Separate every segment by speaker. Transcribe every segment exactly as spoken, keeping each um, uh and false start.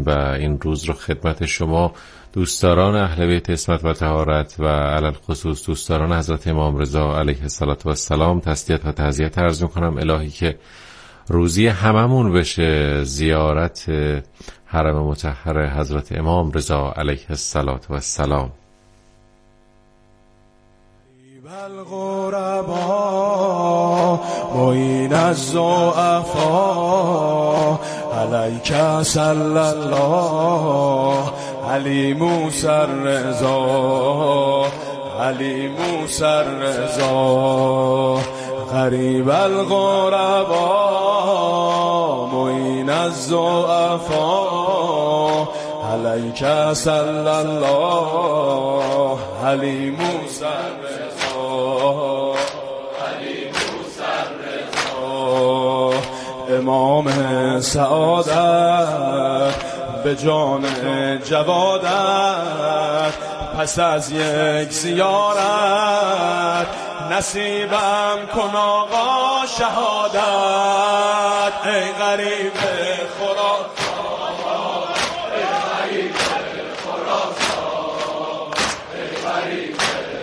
Speaker 1: و این روز رو خدمت شما دوستداران اهل بیت عصمت و طهارت و علل خصوص دوستداران حضرت امام رضا علیه السلام تسلیت و تعزیت عرض میکنم. الهی که روزی هممون بشه زیارت حرم مطهر حضرت امام رضا علیه السلام.
Speaker 2: الغربا معین الضعفا علیک صلی الله علی موسی الرضا علی موسی الرضا غریب الغربا معین الضعفا علیک صلی الله علی موسی الرضا امام سعادت به جان جوادت پس از یک زیارت نصیبم کن آقا شهادت. ای غریب خراسان ای غریب خراسان ای غریب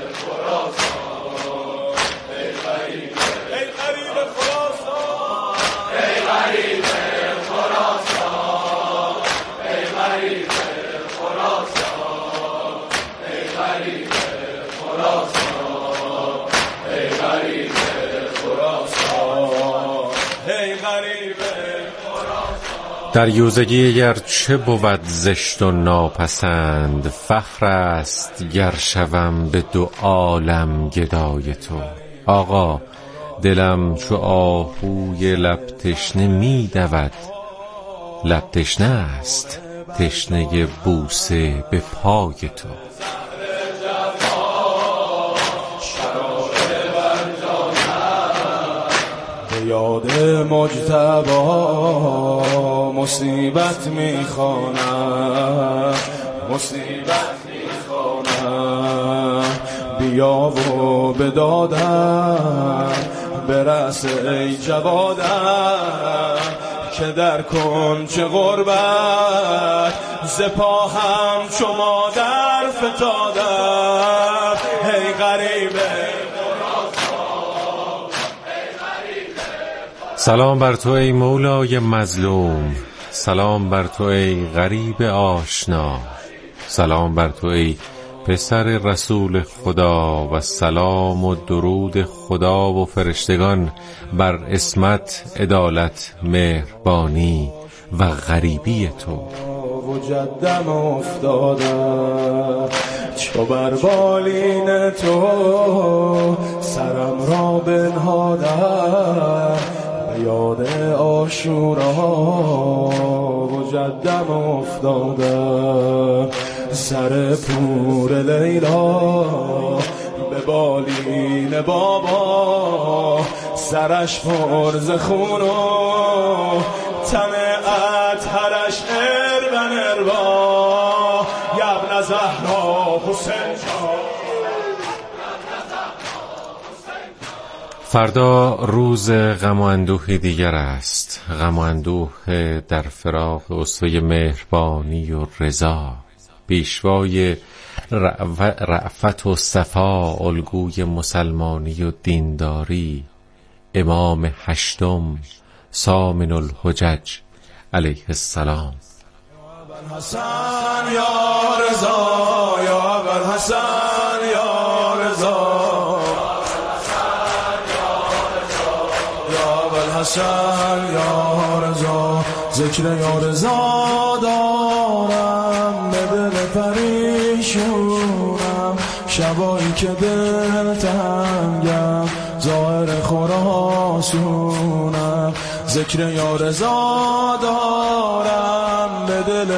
Speaker 2: خراسان ای غریب ای غریب خراسان ای غریب خراسان ای غریب خراسان ای غریب خراسان ای غریب خراسان ای غریب
Speaker 1: دریوزگی گرچه بود زشت و ناپسند، فخر است گر شوم به دو عالم گدای تو. آقا دلم چو آهوی لب تشنه می دود، لب تشنه است تشنه بوسه به پای تو.
Speaker 2: یاد مجتبی مصیبت میخوانم مصیبت میخوانم بیا و به دادم برس ای جوادم که در کنج غربت ز پاهم چو مادر فتادم. ای غریب
Speaker 1: سلام بر تو ای مولای مظلوم، سلام بر تو ای غریب آشنا، سلام بر تو ای پسر رسول خدا و سلام و درود خدا و فرشتگان بر عصمت، عدالت، مهربانی و غریبی تو.
Speaker 2: و جدم افتادم چو بر بالین تو سرم را بنهادم یاد عاشورا و جدم افتادم سر پور لیلا به بالین بابا سرش پر ز خون و تن اطهرش اربن اربا یبن زهرا حسین جان.
Speaker 1: فردا روز غم و اندوه دیگر است، غم و اندوه در فراق اسوه مهربانی و رضا، پیشوای رأفت و صفا، الگوی مسلمانی و دینداری، امام هشتم سامن الحجج علیه السلام.
Speaker 2: حسن یا رضا یا ابوالحسن یا رضا حسن یا رضا ذکر یا رضا دارم به دل پریشونم شبایی که دل تنگم ظاهر خراسونم ذکر یا رضا دارم به دل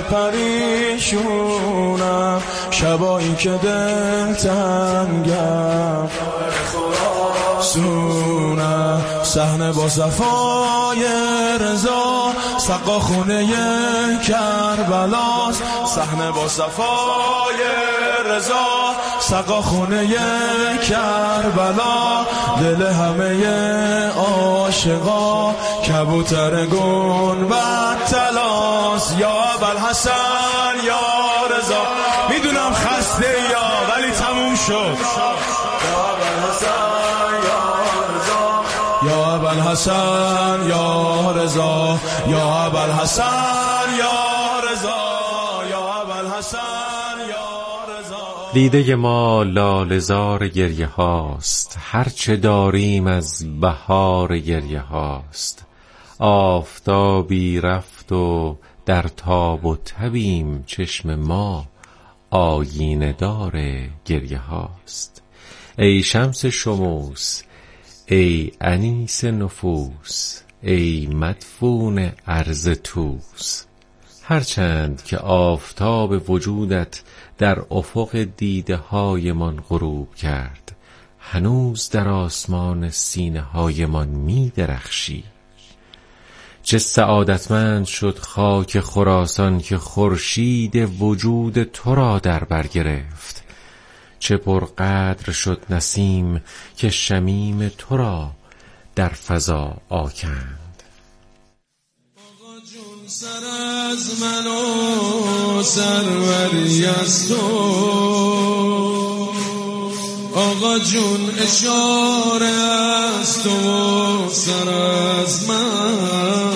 Speaker 2: پریشونم شبایی که دل تنگم ظاهر خراسونم
Speaker 3: سونه صحنه با صفای رضا سقا خونه کربلاست صحنه با صفای رضا سقا خونه کربلا دل همه عاشقا کبوتر گنبد طلاست یا ابوالحسن یا رضا میدونم خسته یا ولی تموم شد یا ابوالحسن یا رضا یا ابوالحسن یا رضا یا ابوالحسن یا رضا.
Speaker 1: دیده ما لاله‌زار گریه هاست، هرچه داریم از بهار گریه هاست. آفتابی رفت و در تاب و تبیم، چشم ما آیینه دار گریه هاست. ای شمس شموس، ای انیس نفوس، ای مدفون ارض توس. هرچند که آفتاب وجودت در افق دیده های من غروب کرد، هنوز در آسمان سینه های من می درخشی. چه سعادتمند شد خاک خراسان که خورشید وجود تو را در بر گرفت. چه پرقدر شد نسیم که شمیم تو را در فضا آکند.
Speaker 3: آقا جون سر از من و سروری از تو، آقا جون اشاره از تو و سر از من.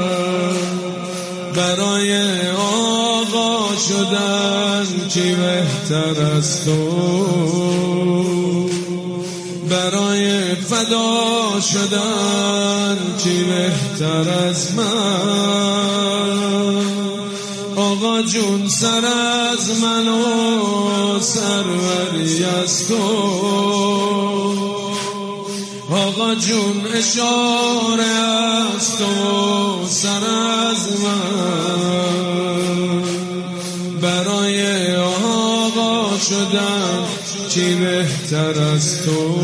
Speaker 3: برای آقا شدن چی بهتر از تو، برای فدا شدن چی بهتر از من. آقا جون سر از من و سروری از تو، آقا جون اشاره از تو سر از من. برای آقا شدن چی بهتر از تو،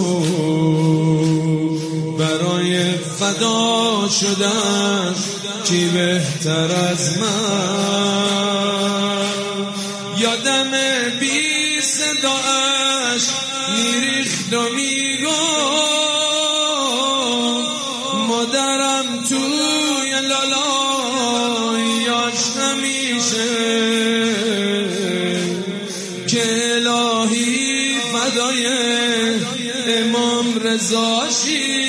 Speaker 3: برای فدا شدن چی بهتر از من. یادم بی صداش میریخت و میگفت مادرم توی لالایاش همیشه که الهی فدای امام رضاشی،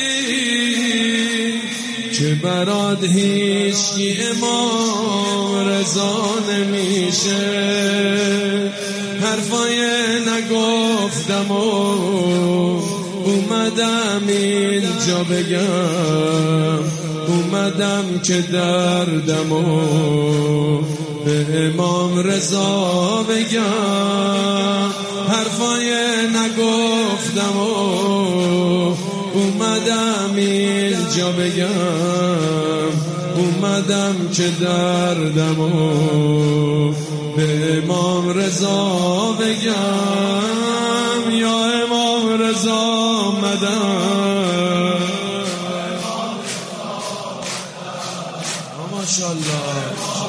Speaker 3: که برات هیچی امام رضا نمیشه. حرفای نگفتم و اومدم اینجا بگم، اومدم که دردمو به امام رضا بگم. حرفای نگفتم و اومدم اینجا بگم، اومدم که دردمو به امام رضا بگم. یا امام رضا آمدم، ماشاءالله.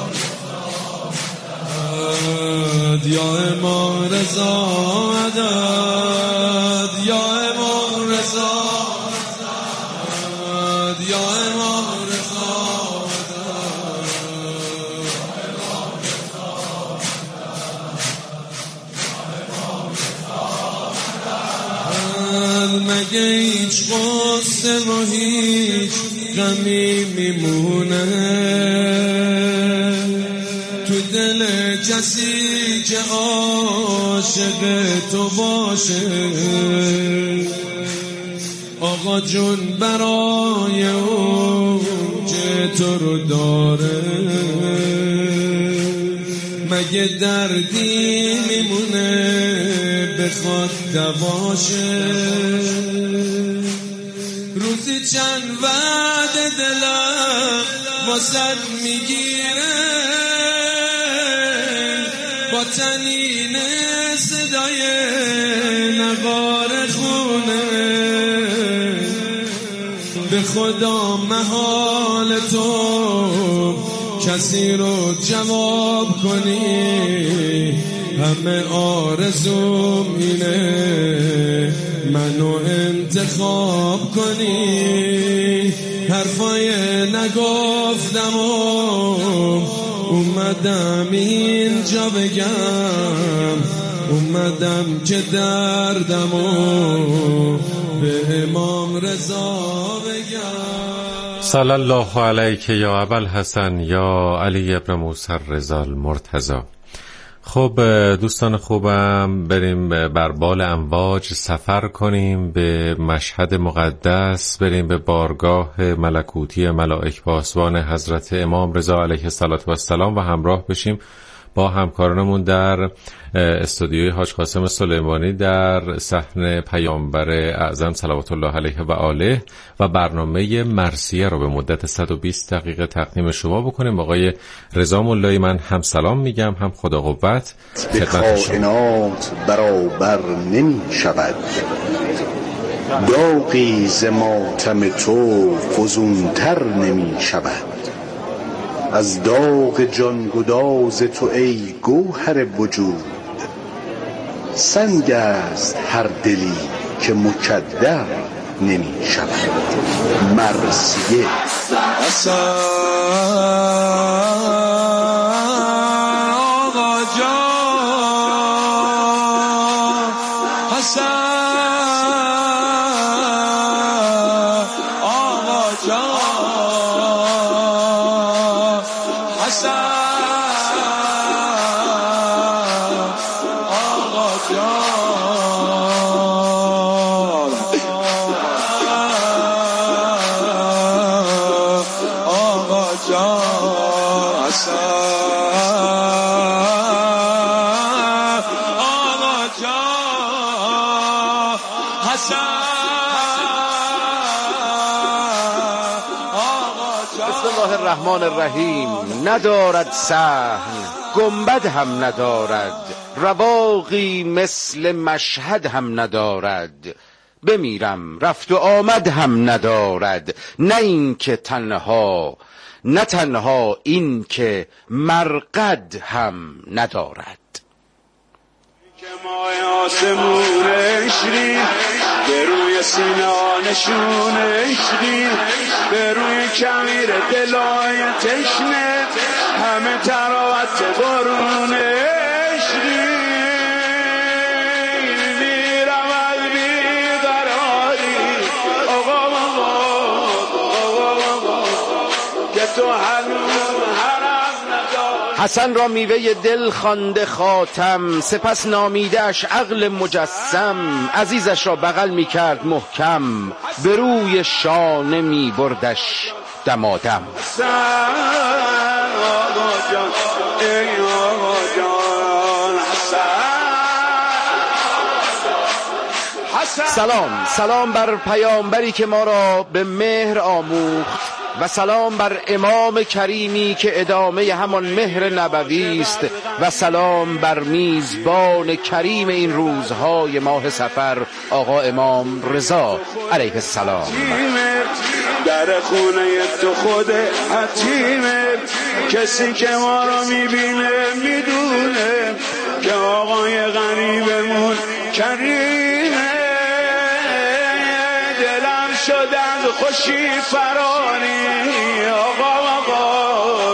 Speaker 3: یا امام رضا آمدد، یا امام رضا آمدد، یا امام رضا آمدد. مگه هیچ غصه و هیچ غمی میمونه تو دل کسی که عاشق تو باشه؟ آقا جون برای اون که تو رو داره مگه دردی میمونه بخواد دواشه؟ روزی چند وعده دلم واسد میگیره با تنین صدای نوار خونه. خدا محال تو کسی رو جواب کنی، همه آرزوم اینه منو انتخاب کنی. حرفای نگفتم و اومدم اینجا بگم، اومدم که دردمو به امام رضا بگم.
Speaker 1: صلی الله علیک یا ابوالحسن یا علی ابن موسی رضا المرتضی. خب دوستان خوبم، بریم بر بال امواج سفر کنیم به مشهد مقدس، بریم به بارگاه ملکوتی ملائک پاسبان حضرت امام رضا علیه السلام و همراه بشیم با همکارانمون در استودیوی حاج قاسم سلیمانی در صحن پیامبر اعظم صلوات الله علیه و آله و برنامه مرثیه رو به مدت صد و بیست دقیقه تقدیم شما بکنیم. آقای رضا ملایی من هم سلام میگم، هم خدا قوت.
Speaker 4: به کائنات برابر نمی شود، داغی ز ماتم تو فزونتر نمی شود. از داغ جانگداز تو ای گوهر وجود، سنگ است هر دلی که مکدر نمی شود. مرثیه.
Speaker 3: آقا جان حسن، آقا جان حسن، آقا جان، آقا جان حسن، آقا جان حسن، آقا جان.
Speaker 5: بسم الله الرحمن الرحیم. ندارد صحن گنبد هم ندارد، رواقی مثل مشهد هم ندارد. بمیرم رفت و آمد هم ندارد، نه این که تنها، نه تنها این که مرقد هم ندارد.
Speaker 2: که مای آسمونش ریخ به روی سینانشونش ریخ، به روی کمیر دلای تشنه همه تراوت بارونش ریخ. میرم از بیقراری آقا آقا آقا آقا که تو هنوز حرم نداری.
Speaker 5: حسن را میوه دل خوانده خاتم، سپس نامیده‌اش عقل مجسم. عزیزش را بغل میکرد محکم، به روی شانه میبردش دمادم.
Speaker 2: آقا جان ای آقا جان حسن.
Speaker 5: سلام سلام بر پیامبری که ما را به مهر آموخت و سلام بر امام کریمی که ادامه همان مهر نبوی است و سلام بر میزبان کریم این روزهای ماه صفر آقا امام رضا علیه السلام.
Speaker 2: در خونه تو خود حتیمه، کسی که ما را میبینه میدونه که آقای غریبمون کریمه. دلم شد از خوشی فرانی آقا آقا.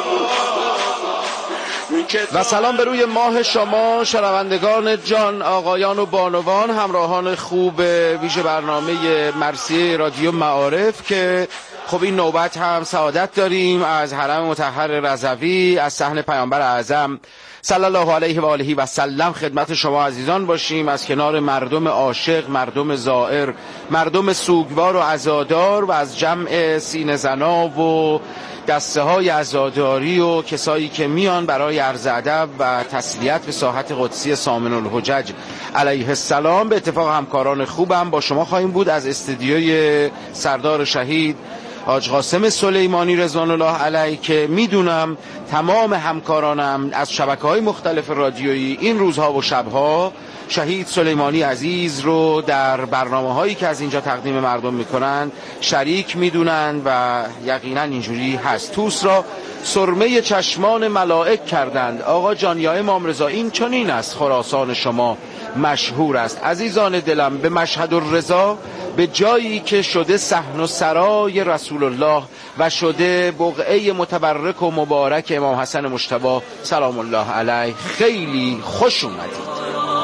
Speaker 5: و سلام به روی ماه شما شنوندگان جان، آقایان و بانوان، همراهان خوب ویژه برنامه مرثیه رادیو معارف که خب این نوبت هم سعادت داریم از حرم مطهر رضوی از صحن پیامبر اعظم صلی الله علیه و آله و سلم خدمت شما عزیزان باشیم، از کنار مردم عاشق، مردم زائر، مردم سوگوار و عزادار و از جمع سینه زنا و دسته های عزاداری و کسایی که میان برای عرض ادب و تسلیت به ساحت قدسی سامن الحجج علیه السلام. به اتفاق همکاران خوبم با شما خواهیم بود از استدیوی سردار شهید حاج قاسم سلیمانی رضوان الله علیه که میدونم تمام همکارانم از شبکه‌های مختلف رادیویی این روزها و شبها شهید سلیمانی عزیز رو در برنامه هایی که از اینجا تقدیم مردم میکنن شریک میدونن و یقینا اینجوری هست. توس را سرمه چشمان ملائک کردند. آقا جان یا امام رضا این چنین است خراسان شما مشهور است. عزیزان دلم به مشهد الرضا، به جایی که شده صحن و سرای رسول الله و شده بقعه متبرک و مبارک امام حسن مجتبی سلام الله علیه، خیلی خوش اومدید.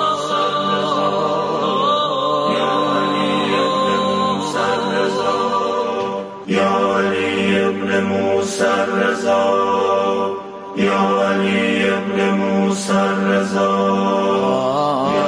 Speaker 2: یا علی ابن موسی الرضا، یا علی ابن موسی الرضا.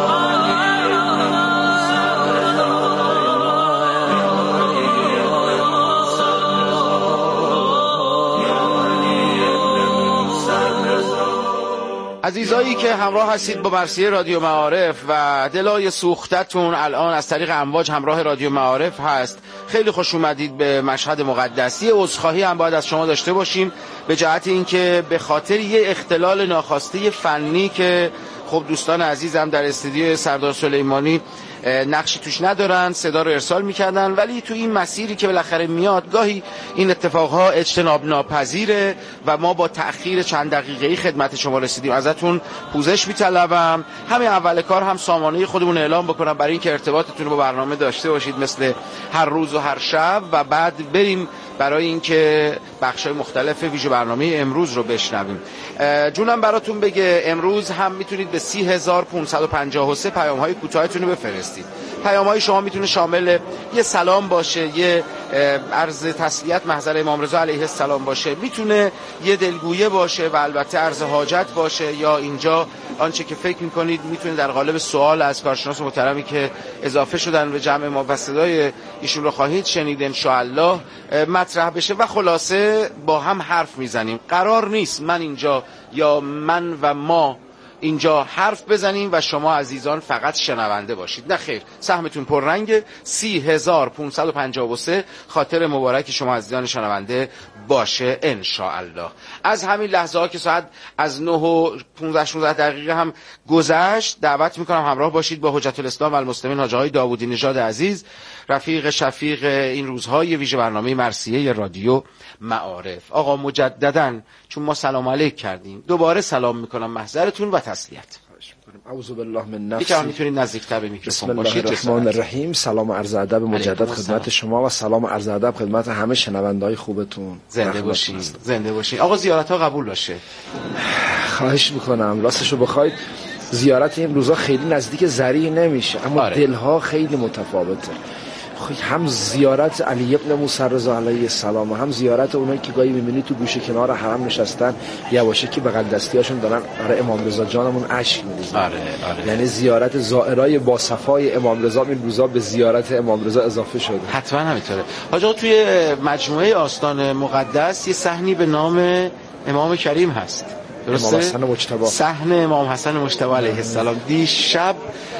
Speaker 5: عزیزایی که همراه هستید با مرثیه رادیو معارف و دلای سوختتون الان از طریق امواج همراه رادیو معارف هست، خیلی خوش اومدید به مشهد مقدس. یه عذرخواهی هم باید از شما داشته باشیم به جهت اینکه به خاطر یه اختلال ناخواسته فنی که خب دوستان عزیزم در استودیو سردار سلیمانی نقشی توش ندارن، صدا رو ارسال میکردن، ولی تو این مسیری که بالاخره میاد گاهی این اتفاقها اجتناب ناپذیره و ما با تأخیر چند دقیقه‌ای خدمت شما رسیدیم. ازتون پوزش میطلبم. همین اول کار هم سامانه خودمون اعلام بکنم برای اینکه ارتباطتون رو با برنامه داشته باشید مثل هر روز و هر شب، و بعد بریم برای اینکه بخشای مختلف ویژه برنامه امروز رو بشنویم. جونم براتون بگه امروز هم میتونید به سی هزار و پانصد و پنجاه و سه پیام‌های کوتاهتون رو بفرستید. پیام‌های شما میتونه شامل یه سلام باشه، یه عرض تسلیت محضر امام رضا علیه السلام باشه، میتونه یه دلگویه باشه و البته عرض حاجت باشه، یا اینجا آنچه که فکر میکنید میتونه در قالب سوال از کارشناس محترمی که اضافه شدن به جمع ما و صدای ایشون رو خواهید شنید ان شاء الله مطرح بشه و خلاصه با هم حرف میزنیم. قرار نیست من اینجا یا من و ما اینجا حرف بزنیم و شما عزیزان فقط شنونده باشید. نه خیر، سهمتون پررنگ. سی هزار و پانصد و پنجاه و سه خاطر مبارک شما عزیزان شنونده باشه ان شاء الله. از همین لحظه ها که ساعت از نه و پانزده شانزده دقیقه هم گذشت، دعوت میکنم همراه باشید با حجت الاسلام و المسلمین حاج آقای داوودی نژاد عزیز، رفیق شفیق این روزهای ویژه برنامه مرثیه رادیو معارف. آقا مجدداً چون ما سلام علیک کردیم دوباره سلام میکنم محضرتون و تسلیت.
Speaker 6: اعوذ بالله من نفسی.
Speaker 5: یکم میتونید نزدیکتر به میکروفون باشید.
Speaker 6: بسم الله الرحمن الرحیم. سلام و عرض ادب مجدد خدمت شما و سلام و عرض ادب خدمت همه شنونده‌های خوبتون.
Speaker 5: زنده باشید. زنده باشید. آقا زیارت ها قبول باشه. خواهش
Speaker 6: میکنم. راستشو بخواید زیارت این روزا خیلی نزدیک ذریع نمیشه، اما آره. دلها خیلی متفاوته. هم زیارت علی ابن موسی الرضا علیه السلام و هم زیارت اونایی که گاهی می‌بینی تو گوشه کنار حرم نشستن یواشکی بغل دستیاشون دارن برای امام رضا جانمون اشک می‌ریزن.
Speaker 5: آره آره.
Speaker 6: یعنی زیارت زائرای با صفای امام رضا این روزا به زیارت امام رضا اضافه شده.
Speaker 5: حتما همینطوره. حاج آقا توی مجموعه آستان مقدس یه صحنی به نام امام کریم هست. درسته؟
Speaker 6: امام حسن مجتبی.
Speaker 5: صحن امام حسن مجتبی علیه السلام. دیشب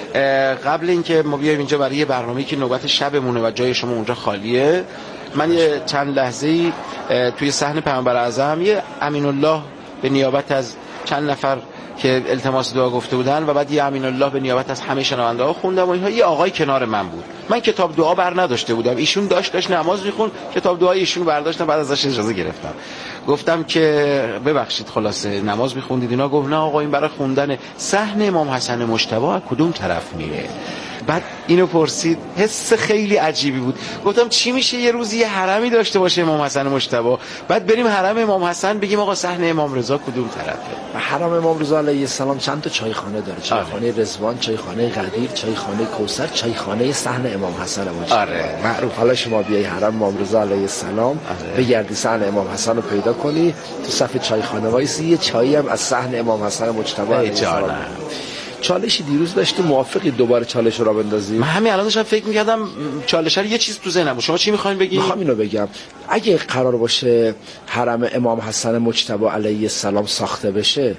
Speaker 5: قبل اینکه ما بیایم اینجا برای یه برنامه‌ای که نوبت شبمونه و جای شما اونجا خالیه، من یه چند لحظه‌ای توی صحن پیامبر اعظم یه امین الله به نیابت از چند نفر که التماس دعا گفته بودن و بعد یه امین الله به نیابت از همه شنونده ها خوندم و اینها. یه آقای کنار من بود، من کتاب دعا بر نداشته بودم، ایشون داشت داشت نماز میخوند، کتاب دعای ایشون برداشتم، بعد ازش اجازه گرفتم، گفتم که ببخشید خلاصه نماز میخوندید اینا؟ گفت نه آقا این برای خوندن صحن امام حسن مجتبی کدوم طرف میره. بعد اینو پرسید، حس خیلی عجیبی بود. گفتم چی میشه یه روزی یه حرمی داشته باشه امام حسن مجتبی، بعد بریم حرم امام حسن بگیم آقا صحن امام رضا کدوم طرفه؟
Speaker 6: حرم امام رضا علیه السلام چند تا چایخانه داره، چایخانه رضوان، چایخانه قدیر، چایخانه کوثر، چایخانه صحن امام حسن مجتبی.
Speaker 5: آره
Speaker 6: معروف. حالا شما بیای حرم امام رضا علیه السلام بگردی صحن امام حسن رو پیدا کنی، تو صف چایخانه وایسی یه چایی هم از صحن امام حسن مجتبی علیه السلام. چالشی دیروز داشتی، موافقی دوباره چالش رو بندازی؟
Speaker 5: من همین الان داشتم فکر می‌کردم چالش رو یه چیز تو ذهنم بود. شما چی می‌خواید بگید؟
Speaker 6: می‌خوام اینو بگم اگه قرار باشه حرم امام حسن مجتبی علیه السلام ساخته بشه،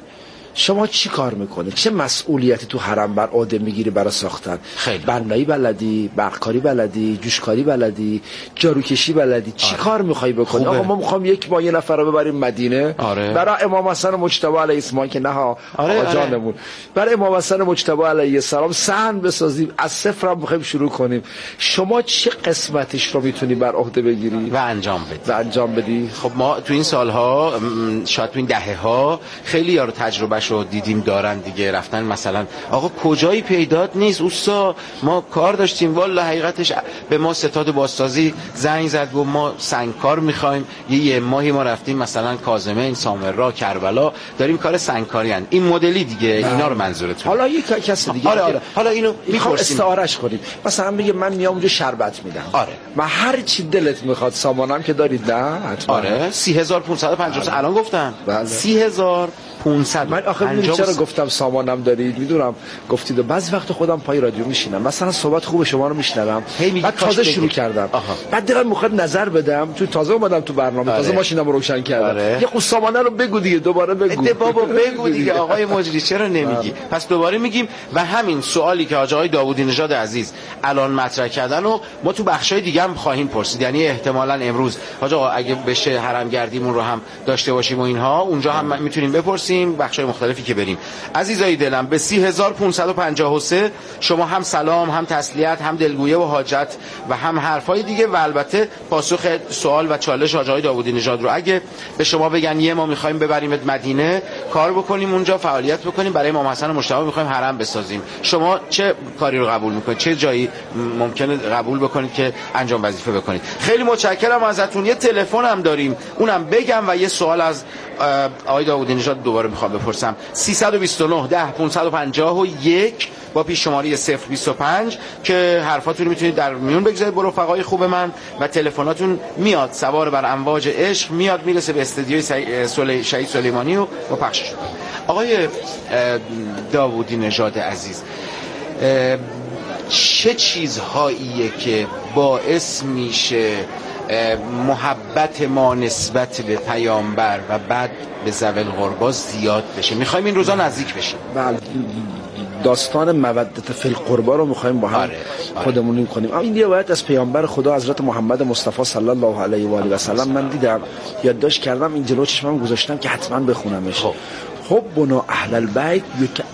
Speaker 6: شما چی کار میکنه؟ چه مسئولیتی تو حرم بر عهده میگیری برای ساختن؟ بنایی بلدی، برقکاری بلدی، جوشکاری بلدی، جاروکشی بلدی، چی آره. کار میخوای بکنی؟ آقا ما میخوام یک ماه یه نفر رو ببریم مدینه آره. برای امام حسن مجتبی علیه السلام که نه ها آره آقا جانمون آره. برای امام حسن مجتبی علیه السلام صحن بسازیم، از صفر هم میخوایم شروع کنیم. شما چه قسمتش رو میتونی بر عهده بگیری
Speaker 5: و انجام بدی؟
Speaker 6: و انجام بدی.
Speaker 5: خب ما تو این سالها، شاید تو این دهه ها، خیلی یارو تجربهشو دیدیم دارن دیگه، رفتن مثلا آقا کجایی پیدات نیست اوستا، ما کار داشتیم والله حقیقتش به ما ستاد بازسازی زنگ زد و ما سنگکار میخوایم، یه, یه ماهی ما رفتیم مثلا کاظمین، سامرا، کربلا، داریم کار سنگکاری ان. این مدلی دیگه اینا رو منظورتون؟
Speaker 6: حالا یک کس دیگه
Speaker 5: آره آره. حالا اینو
Speaker 6: میخوام استعارهش کنیم، مثلا بگه من میام اونجا شربت میدم
Speaker 5: آره
Speaker 6: من هر چی دلت میخواد، سامانم که دارید نه حتما
Speaker 5: آره سی هزار و پانصد و پنجاه بله. الان گفتم بله. سی هزار پانصد.
Speaker 6: من آخه میدونی چرا گفتم سامانم دارید؟ میدونم گفتید و بعضی وقت خودم پای رادیو میشینم مثلا صحبت خوب شما رو میشنوم، بعد تازه شروع کردم آها. بعد دلم میخواد نظر بدم، تو تازه اومدم تو برنامه آره. تازه ماشینم رو روشن کردم آره. یه خود سامانه رو بگو دیگه، دوباره بگو
Speaker 5: ده بابا بگو دیگه آقای مجری چرا نمیگی؟ پس دوباره میگیم و همین سوالی که حاج آقای داوودی نژاد عزیز الان مطرح کردن و ما تو بخشای دیگه هم خواهیم پرسید، یعنی احتمالاً امروز حاج آقا اگه بشه حرم گردیمون رو هم داشته باشیم و اینها اونجا هم میتونیم بپرسیم بخشای مختلفی که بریم. عزیزای دلم به سی هزار و پانصد و پنجاه و سه شما هم سلام، هم تسلیت، هم دلگویه و حاجت و هم حرفای دیگه و البته پاسخ سوال و چالش حاج آقای داوودی نژاد رو اگه به شما بگن یه ما می‌خوایم ببریمت مدینه کار بکنیم اونجا فعالیت بکنیم، برای امام حسن مجتبی می‌خوایم حرم بسازیم، شما چه کاری رو قبول می‌کنید؟ چه جایی ممکنه قبول بکنید که انجام وظیفه بکنید؟ خیلی متشکرم ازتون. یه تلفن هم داریم اونم بگم و یه سوال از آقای داوودی نژاد دوباره می‌خوام بپرسم. سیصد و بیست و نه ده پانصد و پنجاه و یک با پیش شماره صفر بیست و پنج که حرفاتون رو میتونید در میون بگذارید با رفقای خوب من و تلفناتون میاد سوار بر امواج عشق میاد میرسه به استودیوی سلی... شهید سلیمانی و با پخشش. آقای داوودی نژاد عزیز، چه چیزهاییه که باعث میشه محبت ما نسبت به پیامبر و بعد به ذوی القربا زیاد بشه؟ میخوایم این روزا نزدیک بشیم.
Speaker 6: بله، داستان مودت فی القربا رو میخوایم با هم آره، آره. خودمون کنیم. این یه روایت از پیامبر خدا حضرت محمد مصطفی صلی الله علیه و آله و سلم من دیدم، یادداشت کردم، این جلو چشمم گذاشتم که حتما بخونمش. حبنا اهل البیت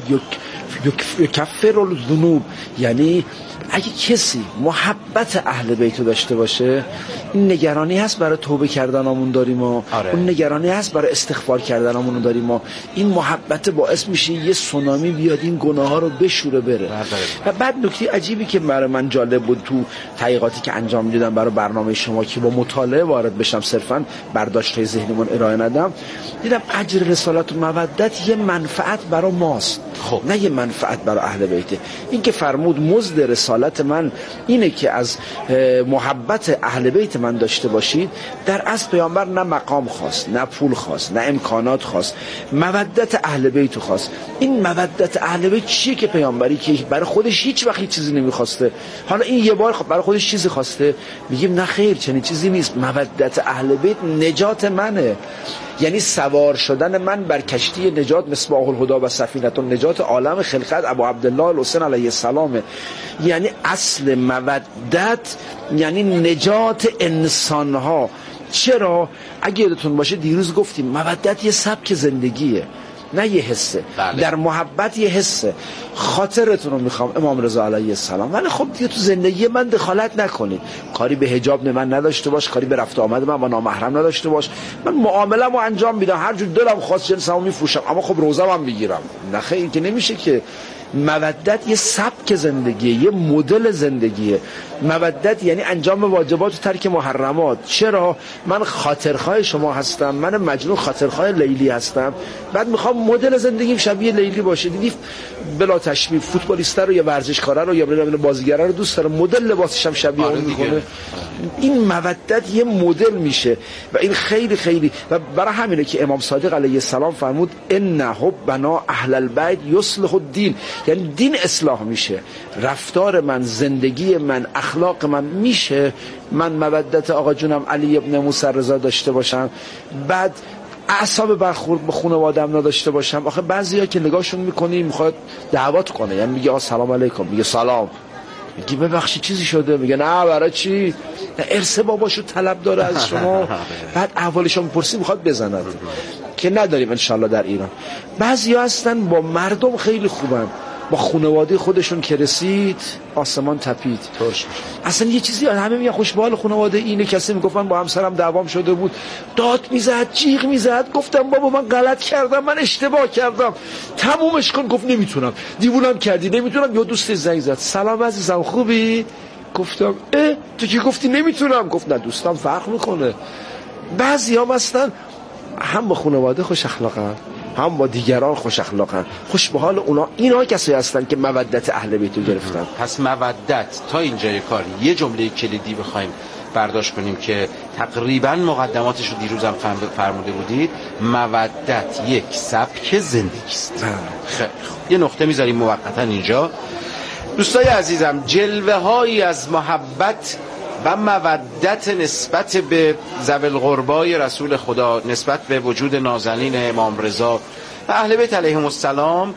Speaker 6: یکفر الذنوب، یعنی اگه کسی محبت اهل بیت داشته باشه، این نگرانی هست برای توبه کردنمون داریم ما آره. اون نگرانی هست برای استغفار کردنمون داریم ما، این محبت باعث میشه یه سونامی بیاد این گناه ها رو بشوره بره. و بعد نکته عجیبی که برای من جالب بود تو تحقیقاتی که انجام میدادم برای برنامه شما که با مطالعه وارد بشم، صرفا برداشت‌های ذهنیمون ارائه ندم، دیدم اجر رسالت و مودت یه منفعت برای ماست خب. نه یه منفعت برای اهل بیته. این که فرمود مزد رسالت من اینه که از محبت اهل بیت من داشته باشید، در اصل پیامبر نه مقام خواست، نه پول خواست، نه امکانات خواست، مودت اهل بیت خواست. این مودت اهل بیت چیه که پیامبری که برای خودش هیچ وقت چیزی نمیخواسته، حالا این یه بار برای خودش چیزی خواسته؟ میگیم نه خیر، چنین چیزی نیست. مودت اهل بیت نجات منه، یعنی سوار شدن من بر کشتی نجات، مصباح الهدی و سفینه النجات عالم خلقت ابو عبدالله الحسین علیه السلام. یعنی اصل مودت یعنی نجات انسان ها. چرا؟ اگه یادتون باشه دیروز گفتیم مودت یه سبک زندگیه نه یه حسه. بله. در محبت یه حسه. خاطرتون رو میخوام امام رضا علیه السلام، ولی خب دیگه تو زندگی من دخالت نکنید، کاری به حجاب من نداشته باش، کاری به رفت آمد من با نامحرم نداشته باش، من معامله‌مو انجام میدم، هر جور دلم خواست جنسمو میفروشم، اما خب روزم هم میگیرم. نه خیر، این که نمیشه که. مودت یه سبک زندگیه، یه مدل زندگیه. مودت یعنی انجام واجبات و ترک محرمات. چرا؟ من خاطرخواه شما هستم، من مجنون خاطرخواه لیلی هستم، بعد میخوام مدل زندگیم شبیه لیلی باشه. دیدی بلا تشبیه فوتبالیست رو یا ورزشکار رو یا بازیگر رو دوست داره، مدل لباسش هم شبیه اون میکنه. این مودت یه مدل میشه و این خیلی خیلی و برای همینه که امام صادق علیه السلام فرمود ان حبنا اهل البیت یصلح الدین، یعنی دین اصلاح میشه، رفتار من، زندگی من، اخلاق من میشه من مودت آقا جونم علی ابن موسی رضا داشته باشم، بعد اعصاب برخورد به خانواده هم نداشته باشم. آخه بعضیا که نگاهشون میکنی میخواد دعوت کنه، یعنی میگه آ سلام علیکم، میگه سلام، میگه ببخشید چیزی شده، میگه نه برای چی، ارث باباشو طلب داره از شما. بعد احوالشو میپرسی میخواد بزند که نداریم انشالله در ایران. بعضیا هستن با مردم خیلی خوبن، با خانواده خودشون که رسید آسمان تپید ترش. اصلا یه چیزی همه میگن خوش به حال خانواده اینه. کسی میگفتن با همسرم دعوام شده بود، داد میزد، جیغ میزد، گفتم بابا من غلط کردم، من اشتباه کردم، تمومش کن. گفت نمیتونم، دیوونم کردی، نمیتونم. یا دوست زنگ زد، سلام عزیزم خوبی؟ گفتم اه تو که گفتی نمیتونم. گفت نه دوستم فرق میکنه. بعضی هم هستن هم با خانواده خوش اخلاقن، هم با دیگران خوش اخلاقن، خوش به حال اونا. اینا کسی هستن که مودت اهل بیت رو گرفتن.
Speaker 5: پس مودت تا اینجای کار یه جمله کلیدی بخوایم برداشت کنیم که تقریبا مقدماتش رو دیروزم فرموده بودید، مودت یک سبک زندگی است. خیلی یه نقطه میذاریم موقتا اینجا. دوستای عزیزم، جلوه هایی از محبت و مودت نسبت به ذوی القربای رسول خدا، نسبت به وجود نازنین امام رضا و اهل بیت علیهم السلام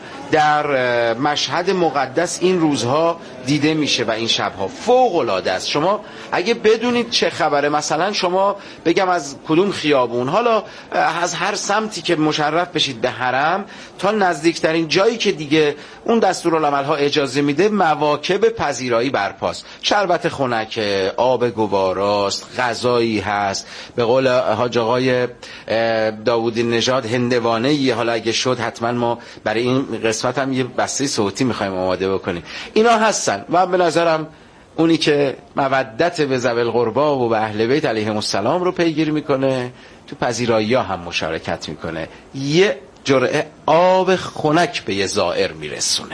Speaker 5: در مشهد مقدس این روزها دیده میشه و این شبها فوق العاده است. شما اگه بدونید چه خبره، مثلا شما بگم از کدوم خیابون، حالا از هر سمتی که مشرف بشید به حرم تا نزدیکترین جایی که دیگه اون دستورالعمل ها اجازه میده، مواکب پذیرایی برپاست. شربت خنک، آب گواراست، غذایی هست، به قول حاج آقای داوودی نژاد هندوانه. حالا اگه شد حتما ما برای این قسمت هم یه بسته صوتی میخوایم آماده بکنیم. اینا هستن و به نظرم اونی که مودت به ذوی القربا و به اهل بیت علیهم السلام رو پیگیری میکنه، تو پذیرایی ها هم مشارکت میکنه، یه جرعه آب خنک به یه زائر میرسونه.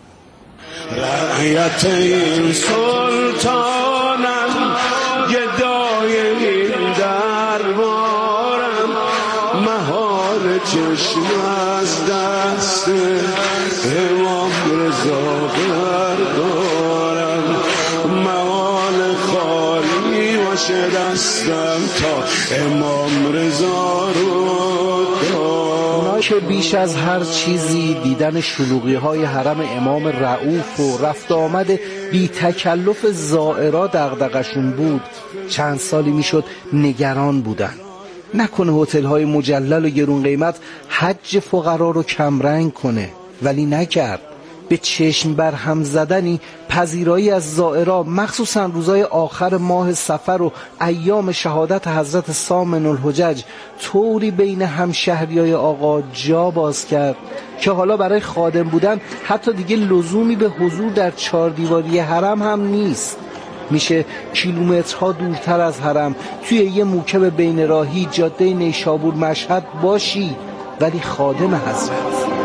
Speaker 3: رعیت این سلطانم، گدای این دربارم، مهار چشم از دست امام رضا بردارم، موال خالی باشه دستم تا امام رضا رو دارم.
Speaker 7: که بیش از هر چیزی دیدن شلوغی های حرم امام رؤوف و رفت آمد بی تکلف زائرا دغدغشون بود. چند سالی میشد نگران بودن نکنه هتل های مجلل و گرون قیمت حج فقرا رو کمرنگ کنه، ولی نکرد. به چشم بر هم زدنی پذیرایی از زائرا، مخصوصا روزای آخر ماه صفر و ایام شهادت حضرت سامن الحجج، طوری بین همشهریای آقا جا باز کرد که حالا برای خادم بودن حتی دیگه لزومی به حضور در چهار دیواری حرم هم نیست. میشه کیلومترها دورتر از حرم توی یه موکب بین راهی جاده نیشابور مشهد باشی ولی خادم حضرت.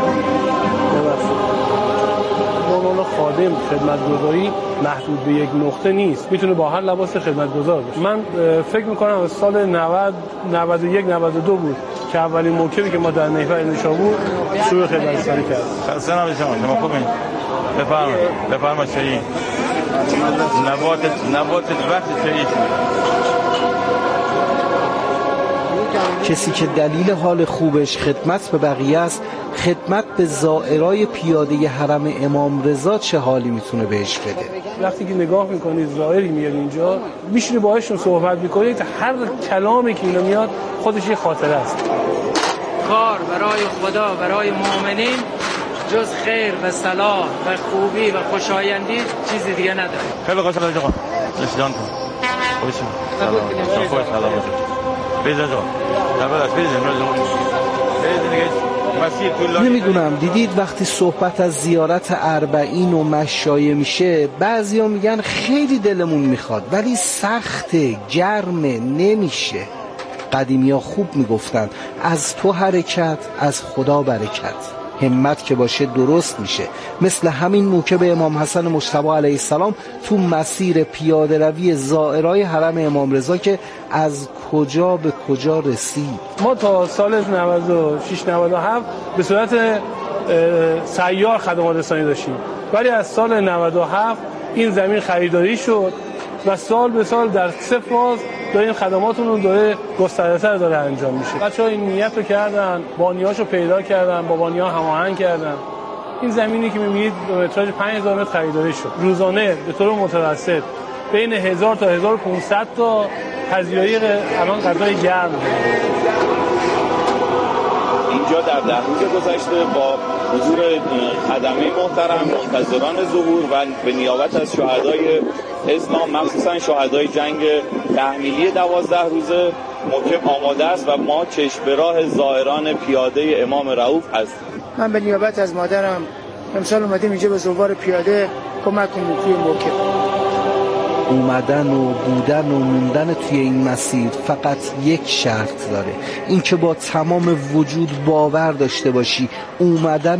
Speaker 8: خادم خدمتگزاری محدود به یک نقطه نیست، میتونه با هر لباس خدمتگزار باشه. من فکر میکنم از سال نود نود و یک نود و دو بود که اولین موکبی که ما در محور نیشابور شروع خدمتگزاری کردیم.
Speaker 9: خسته نباشید شما، شما خوبین؟ بفرمایید بفرمایید. چایی نبات نبات وقت چایی.
Speaker 7: کسی که دلیل حال خوبش خدمت به بقیه است، خدمت به زائرای پیاده حرم امام رضا چه حالی میتونه بهش بده؟
Speaker 8: وقتی که نگاه میکنید زائری میاد اینجا، میشینی باهاشون صحبت میکنید، هر کلامی که اینا میاد خودش یه خاطره است.
Speaker 10: کار برای خدا، برای مؤمنین جز خیر و صلاح و خوبی و خوشایندی چیزی دیگه نداره.
Speaker 9: خیلی خوشحالم آقا. نشیدان کن. خوشم. سلام. خوش سلام. بیزا جو. دبلش بیزا.
Speaker 7: نمیدونم دیدید وقتی صحبت از زیارت اربعین و مشایه میشه، بعضیا میگن خیلی دلمون میخواد ولی سخته، گرمه، نمیشه. قدیمیا خوب میگفتن از تو حرکت از خدا برکت. همت که باشه درست میشه. مثل همین موکب امام حسن مجتبی علیه السلام تو مسیر پیاده روی زائرای حرم امام رضا که از کجا به کجا رسید.
Speaker 8: ما تا سال نود و شش نود و هفت به صورت سیار خدمات رسانی داشتیم، ولی از سال نود و هفت این زمین خریداری شد و سال به سال در سه فاز داره این خدماتون رو داره گسترده‌تر داره انجام میشه. بچه‌ها این نیت رو کردن، بانیاشو پیدا کردن، با بانی‌ها هماهنگ کردن. این زمینی که می‌بینید به متراژ پنج هزار متر خریداری شد. روزانه به طور متوسط بین هزار تا هزار و پانصد تا پذیرایی الان غذای گرم
Speaker 11: اینجا در ده روز گذشته با حضور خدمه محترم، منتظران ظهور و به نیابت از شهدای اسلام، مخصوصا شهدای جنگ تحمیلی دوازده روزه محکم آماده است و ما چشم به راه زائران پیاده امام رؤوف هستیم.
Speaker 12: من به نیابت از مادرم امسال اومدیم اینجا به زوار پیاده کمک کنیم توی موکب.
Speaker 7: اومدن و بودن و موندن توی این مسیر فقط یک شرط داره، این که با تمام وجود باور داشته باشی اومدن